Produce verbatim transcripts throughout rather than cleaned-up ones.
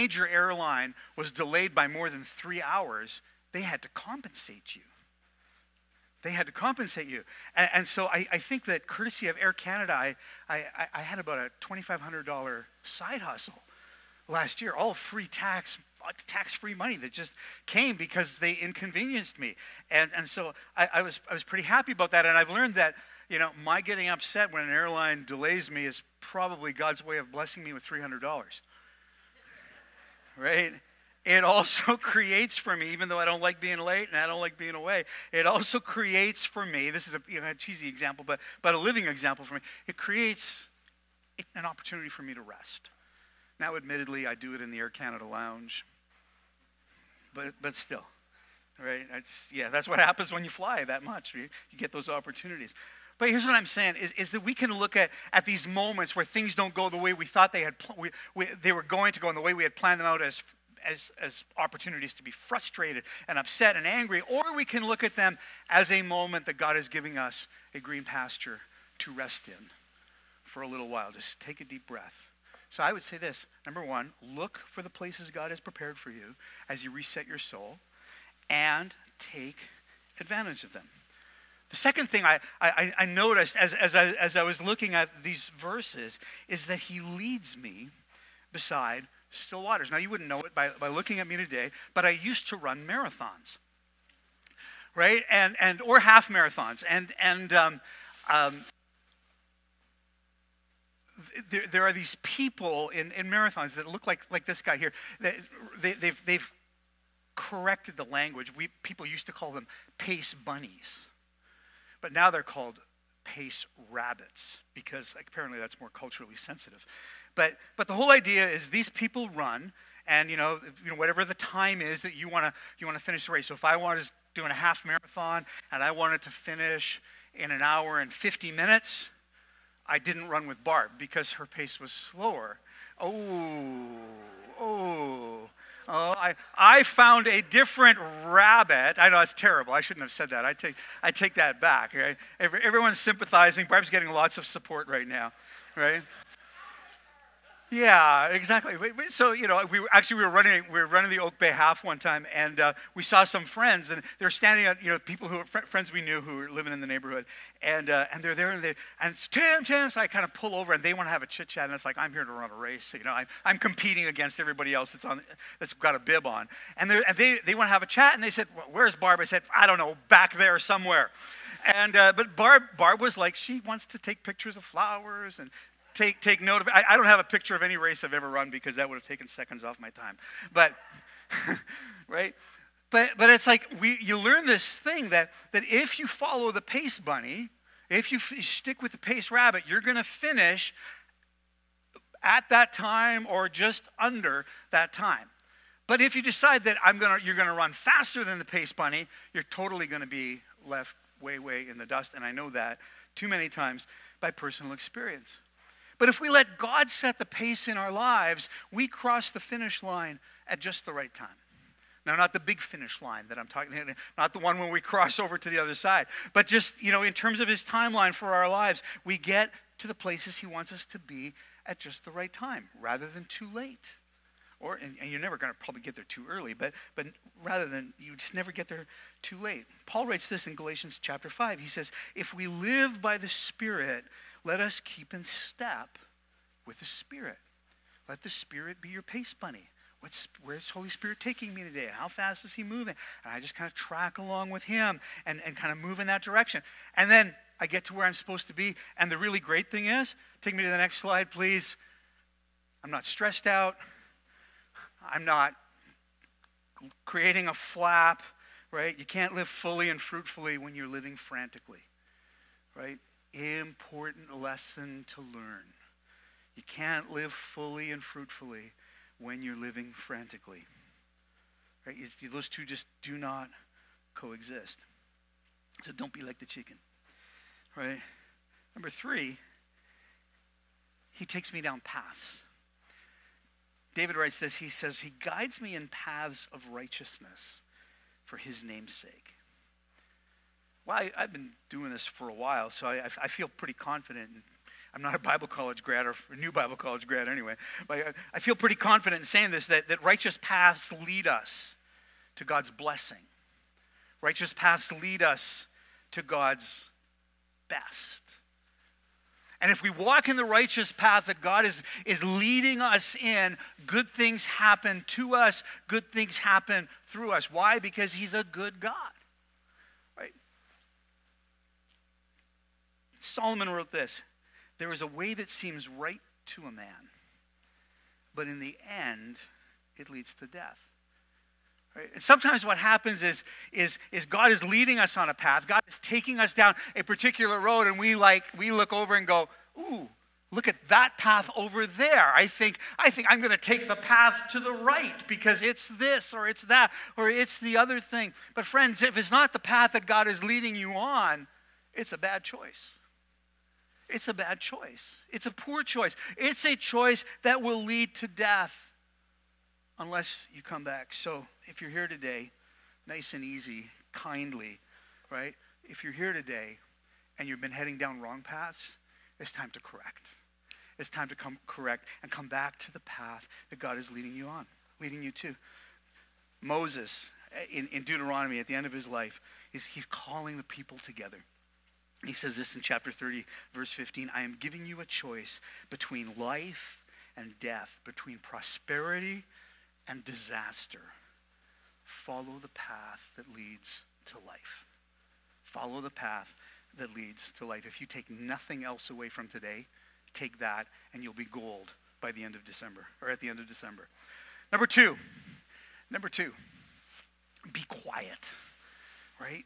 major airline was delayed by more than three hours, they had to compensate you. They had to compensate you. And, and so I, I think that courtesy of Air Canada, I, I, I had about a twenty-five hundred dollars side hustle last year, all free tax, tax-free money that just came because they inconvenienced me. And, and so I, I, was, I was pretty happy about that. And I've learned that, you know, my getting upset when an airline delays me is probably God's way of blessing me with three hundred dollars. Right? It also creates for me, even though I don't like being late and I don't like being away, it also creates for me, this is a, you know, a cheesy example, but, but a living example for me, it creates an opportunity for me to rest. Now, admittedly, I do it in the Air Canada lounge, but but still, right? It's, yeah, that's what happens when you fly that much. You, you get those opportunities. But here's what I'm saying, is, is that we can look at, at these moments where things don't go the way we thought they had pl- we, we, they were going to go and the way we had planned them out as As, as opportunities to be frustrated and upset and angry, or we can look at them as a moment that God is giving us a green pasture to rest in for a little while. Just take a deep breath. So I would say this. Number one, look for the places God has prepared for you as you reset your soul and take advantage of them. The second thing I, I, I noticed as, as, I, as I was looking at these verses is that he leads me beside still waters. Now, you wouldn't know it by, by looking at me today, but I used to run marathons, right? And and or half marathons. And and um, um, there, there are these people in, in marathons that look like like this guy here. They, they, they've they've corrected the language. We people used to call them pace bunnies, but now they're called pace rabbits because apparently that's more culturally sensitive. But but the whole idea is these people run, and you know you know whatever the time is that you want to you want to finish the race. So if I was doing a half marathon and I wanted to finish in an hour and fifty minutes, I didn't run with Barb because her pace was slower. Oh oh oh! I I found a different rabbit. I know it's terrible. I shouldn't have said that. I take I take that back. Right? Every, everyone's sympathizing. Barb's getting lots of support right now, right? Yeah, exactly. So, you know, we were, actually we were running we were running the Oak Bay Half one time, and uh, we saw some friends, and they were standing at, you know, people who were fr- friends we knew who were living in the neighborhood, and uh, and they're there, and they and it's Tim, Tim. So I kind of pull over, and they want to have a chit chat, and it's like I'm here to run a race. So, you know, I'm I'm competing against everybody else that's on that's got a bib on, and they and they they want to have a chat, and they said, well, "Where's Barb?" I said, "I don't know, back there somewhere." And uh, but Barb Barb was like, she wants to take pictures of flowers and Take take note of it. I, I don't have a picture of any race I've ever run because that would have taken seconds off my time. But, right? But but it's like we you learn this thing that, that if you follow the pace bunny, if you f- stick with the pace rabbit, you're going to finish at that time or just under that time. But if you decide that I'm gonna you're going to run faster than the pace bunny, you're totally going to be left way, way in the dust. And I know that too many times by personal experience. But if we let God set the pace in our lives, we cross the finish line at just the right time. Now, not the big finish line that I'm talking about, not the one when we cross over to the other side, but just, you know, in terms of his timeline for our lives, we get to the places he wants us to be at just the right time, rather than too late. Or, and, and you're never going to probably get there too early, but but rather than, you just never get there too late. Paul writes this in Galatians chapter five. He says, if we live by the Spirit, let us keep in step with the Spirit. Let the Spirit be your pace bunny. What's, where's Holy Spirit taking me today? How fast is he moving? And I just kind of track along with him and, and kind of move in that direction. And then I get to where I'm supposed to be. And the really great thing is, take me to the next slide, please. I'm not stressed out. I'm not creating a flap, right? You can't live fully and fruitfully when you're living frantically, right? Important lesson to learn. You can't live fully and fruitfully when you're living frantically. Right? You, those two just do not coexist. So don't be like the chicken. Right? Number three, he takes me down paths. David writes this. He says, he guides me in paths of righteousness for his name's sake. Well, I, I've been doing this for a while, so I, I feel pretty confident. I'm not a Bible college grad or a new Bible college grad anyway. But I, I feel pretty confident in saying this, that, that righteous paths lead us to God's blessing. Righteous paths lead us to God's best. And if we walk in the righteous path that God is, is leading us in, good things happen to us, good things happen through us. Why? Because he's a good God. Right? Solomon wrote this: there is a way that seems right to a man, but in the end, it leads to death. Right? And sometimes what happens is, is, is God is leading us on a path. God is taking us down a particular road, and we like we look over and go, ooh, look at that path over there. I think, I think I'm going to take the path to the right because it's this or it's that or it's the other thing. But friends, if it's not the path that God is leading you on, it's a bad choice. It's a bad choice. It's a poor choice. It's a choice that will lead to death unless you come back. So if you're here today, nice and easy, kindly, right? If you're here today and you've been heading down wrong paths, it's time to correct. It's time to come correct and come back to the path that God is leading you on, leading you to. Moses, in, in Deuteronomy, at the end of his life, is he's calling the people together. He says this in chapter thirty, verse fifteen, I am giving you a choice between life and death, between prosperity and disaster. Follow the path that leads to life. Follow the path that leads to life. If you take nothing else away from today, take that and you'll be gold by the end of December, or at the end of December. Number two, number two, be quiet, right?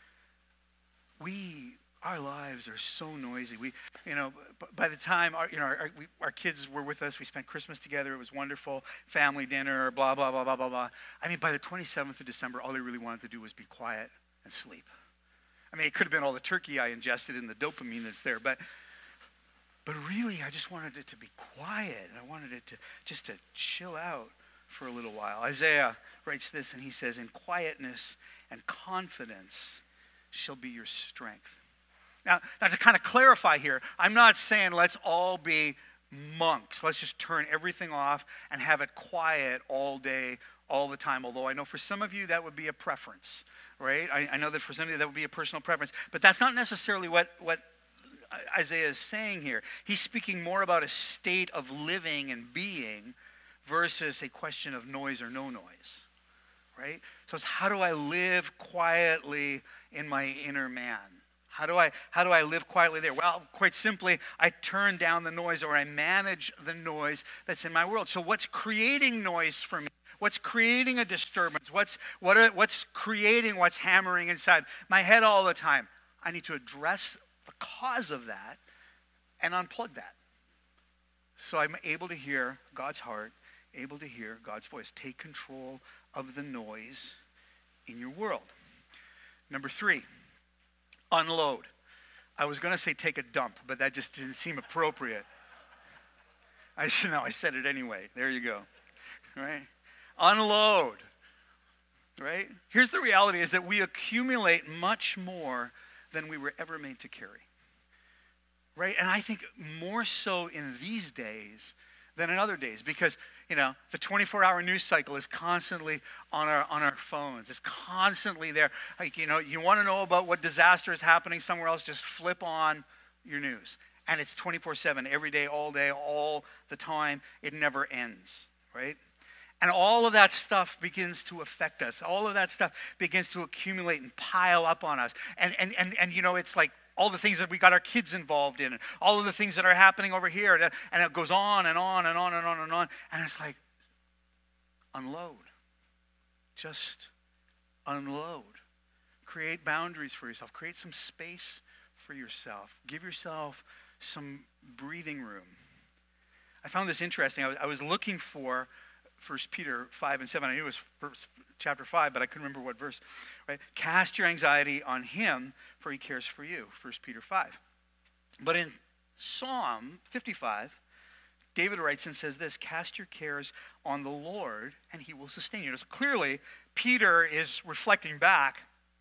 We, our lives are so noisy. We, you know, by the time our, you know, our, we, our kids were with us, we spent Christmas together. It was wonderful. Family dinner, blah, blah, blah, blah, blah, blah. I mean, by the twenty-seventh of December, all they really wanted to do was be quiet and sleep. I mean, it could have been all the turkey I ingested and the dopamine that's there, but but really, I just wanted it to be quiet. And I wanted it to just to chill out for a little while. Isaiah writes this, and he says, in quietness and confidence shall be your strength. Now, now to kind of clarify here, I'm not saying let's all be monks. Let's just turn everything off and have it quiet all day, all the time. Although I know for some of you that would be a preference, right? I, I know that for some of you that would be a personal preference. But that's not necessarily what, what Isaiah is saying here. He's speaking more about a state of living and being versus a question of noise or no noise, right? So it's how do I live quietly in my inner man? How do I how do I live quietly there? Well, quite simply, I turn down the noise, or I manage the noise that's in my world. So what's creating noise for me? What's creating a disturbance? What's what are, what's creating what's hammering inside my head all the time? I need to address the cause of that and unplug that. So I'm able to hear God's heart, able to hear God's voice. Take control of the noise in your world. Number three, unload. I was going to say take a dump, but that just didn't seem appropriate. I no, I said it anyway. There you go. Right? Unload. Right? Here's the reality is that we accumulate much more than we were ever made to carry. Right? And I think more so in these days than in other days, because you know, the twenty-four hour news cycle is constantly on our on our phones. It's constantly there. Like, you know, you want to know about what disaster is happening somewhere else, just flip on your news. And it's twenty-four seven, every day, all day, all the time. It never ends, right? And all of that stuff begins to affect us. All of that stuff begins to accumulate and pile up on us. And and and, and you know, it's like all the things that we got our kids involved in, and all of the things that are happening over here, and, and it goes on and on and on and on and on. And it's like, unload. Just unload. Create boundaries for yourself. Create some space for yourself. Give yourself some breathing room. I found this interesting. I was, I was looking for First Peter five and seven. I knew it was first, chapter five, but I couldn't remember what verse. Right? Cast your anxiety on him, for he cares for you. First Peter five. But in Psalm fifty-five, David writes and says this, cast your cares on the Lord, and he will sustain you. So clearly, Peter is reflecting back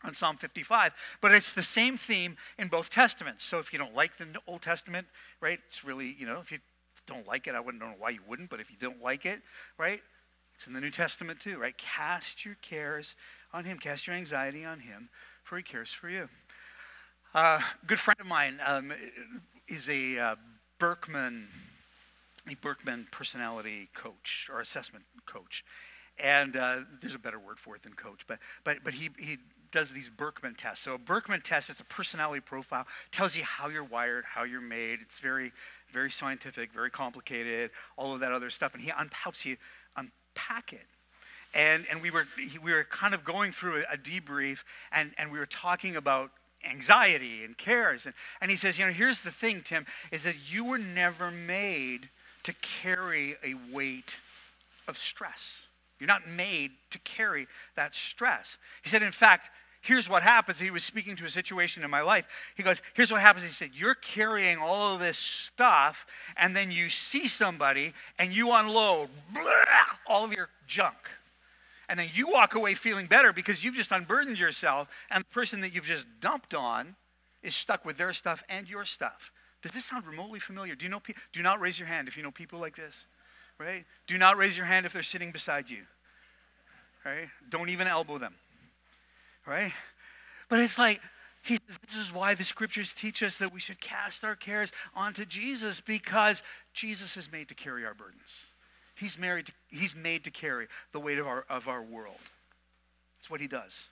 on Psalm fifty-five. But it's the same theme in both testaments. So if you don't like the Old Testament, right, it's really, you know, if you don't like it, I wouldn't know why you wouldn't, but if you don't like it, right, it's in the New Testament too, right? Cast your cares on him. Cast your anxiety on him, for he cares for you. Uh, a good friend of mine um, is a uh, Berkman, a Berkman personality coach or assessment coach. And uh, there's a better word for it than coach, but but but he he does these Berkman tests. So a Berkman test is a personality profile, tells you how you're wired, how you're made. It's very, very scientific, very complicated, all of that other stuff. And he un- helps you unpack it. And and we were he, we were kind of going through a, a debrief, and, and we were talking about anxiety and cares. And, and he says, you know, here's the thing, Tim, is that you were never made to carry a weight of stress. You're not made to carry that stress. He said, in fact, here's what happens. He was speaking to a situation in my life. He goes, here's what happens. He said, you're carrying all of this stuff, and then you see somebody, and you unload blah, all of your junk. And then you walk away feeling better because you've just unburdened yourself, and the person that you've just dumped on is stuck with their stuff and your stuff. Does this sound remotely familiar? Do you know? Pe- do not raise your hand if you know people like this. Right? Do not raise your hand if they're sitting beside you. Right? Don't even elbow them. Right? But it's like, he says, this is why the scriptures teach us that we should cast our cares onto Jesus, because Jesus is made to carry our burdens. He's married to, he's made to carry the weight of our of our world. That's what he does.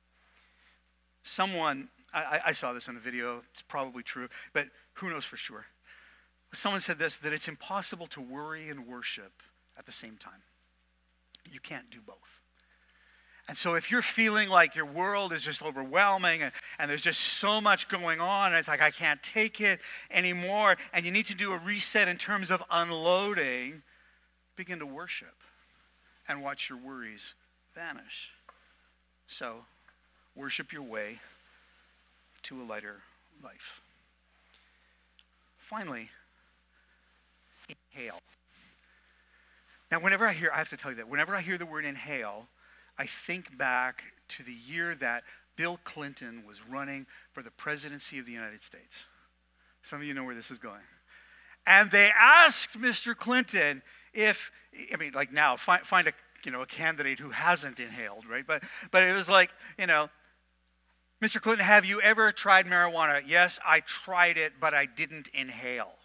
Someone, I, I saw this on a video, it's probably true, but who knows for sure. Someone said this, that it's impossible to worry and worship at the same time. You can't do both. And so if you're feeling like your world is just overwhelming and, and there's just so much going on, and it's like I can't take it anymore, and you need to do a reset in terms of unloading, begin to worship and watch your worries vanish. So worship your way to a lighter life. Finally, inhale. Now, whenever I hear, I have to tell you that, whenever I hear the word inhale, I think back to the year that Bill Clinton was running for the presidency of the United States. Some of you know where this is going. And they asked Mister Clinton if, I mean, like now, find, find a, you know, a candidate who hasn't inhaled, right? But, but it was like, you know, Mister Clinton, have you ever tried marijuana? Yes, I tried it, but I didn't inhale.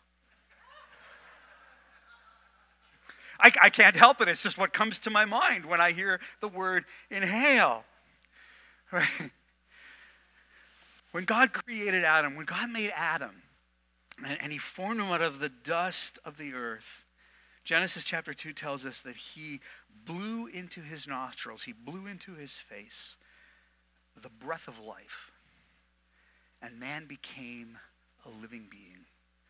I, I can't help it. It's just what comes to my mind when I hear the word inhale. Right? When God created Adam, when God made Adam, and, and he formed him out of the dust of the earth, Genesis chapter two tells us that he blew into his nostrils, he blew into his face the breath of life, and man became a living being.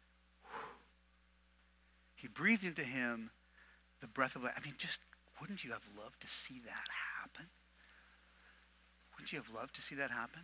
He breathed into him the breath of life. I mean, just wouldn't you have loved to see that happen? Wouldn't you have loved to see that happen?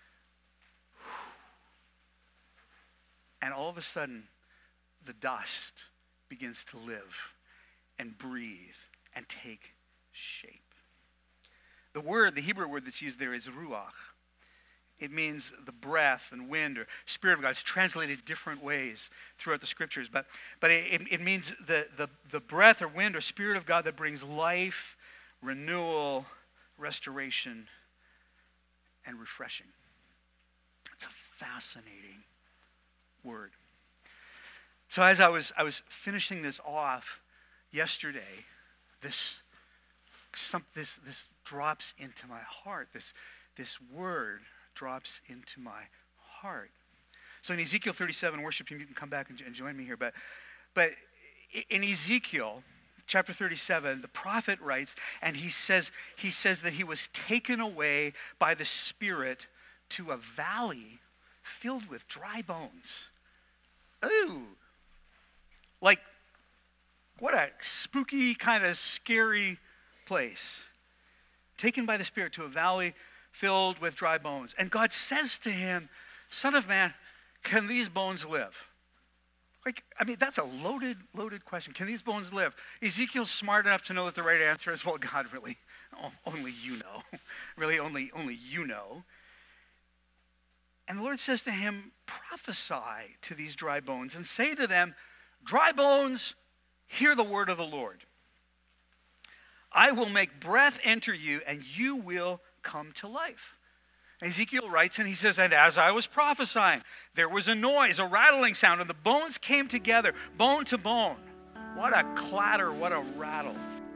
And all of a sudden, the dust begins to live and breathe and take shape. The word, the Hebrew word that's used there is ruach. It means the breath and wind or spirit of God. It's translated different ways throughout the scriptures, but but it, it means the, the, the breath or wind or spirit of God that brings life, renewal, restoration, and refreshing. It's a fascinating word. So as I was I was finishing this off yesterday, this some this this drops into my heart. This this word drops into my heart. So in Ezekiel thirty-seven, worship team, you can come back and, and join me here. But but in Ezekiel chapter thirty-seven, the prophet writes, and he says he says that he was taken away by the Spirit to a valley filled with dry bones. Ooh. Like, what a spooky, kind of scary place. Taken by the Spirit to a valley filled with dry bones. And God says to him, Son of man, can these bones live? Like, I mean, that's a loaded, loaded question. Can these bones live? Ezekiel's smart enough to know that the right answer is, well, God, really, only you know. Really, only, only you know. And the Lord says to him, prophesy to these dry bones and say to them, dry bones, hear the word of the Lord. I will make breath enter you, and you will come to life. And Ezekiel writes, and he says, and as I was prophesying, there was a noise, a rattling sound, and the bones came together, bone to bone. What a clatter, what a rattle.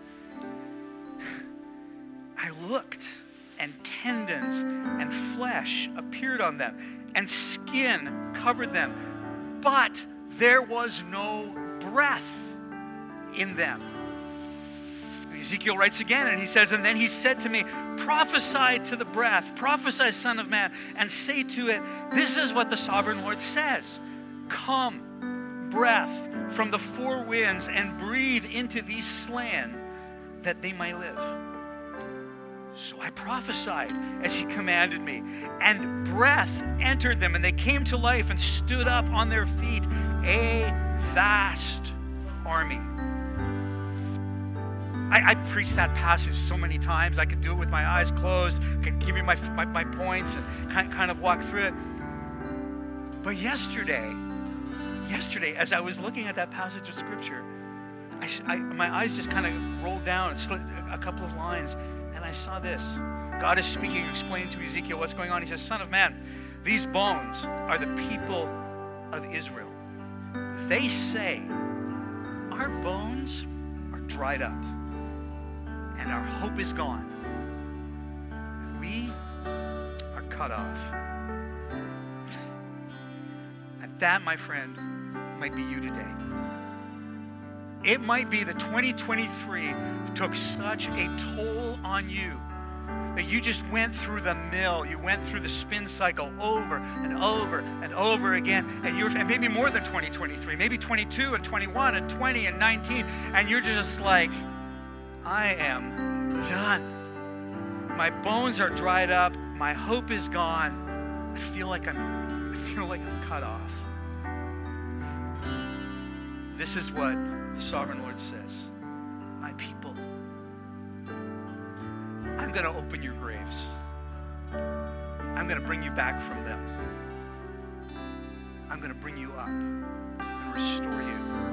I looked, and tendons and flesh appeared on them, and skin covered them, but there was no breath in them. Ezekiel writes again, and he says, and then he said to me, prophesy to the breath, prophesy, Son of Man, and say to it, this is what the sovereign Lord says. Come, breath from the four winds, and breathe into these slain, that they might live. So I prophesied as he commanded me, and breath entered them, and they came to life and stood up on their feet, a vast army. I, I preached that passage so many times. I could do it with my eyes closed. I can give you my, my, my points and kind, kind of walk through it. But yesterday, yesterday, as I was looking at that passage of Scripture, I, I, my eyes just kind of rolled down and slid a couple of lines, and I saw this. God is speaking, explaining to Ezekiel what's going on. He says, Son of man, these bones are the people of Israel. They say, our bones are dried up, and our hope is gone. We are cut off. And that, my friend, might be you today. It might be that twenty twenty-three took such a toll on you that you just went through the mill. You went through the spin cycle over and over and over again. And you're, and maybe more than twenty twenty-three, maybe twenty-two and twenty-one and twenty and nineteen. And you're just like, I am done. My bones are dried up. My hope is gone. I feel like I'm, I feel like I'm cut off. This is what the sovereign Lord says. My people, I'm going to open your graves. I'm going to bring you back from them. I'm going to bring you up and restore you.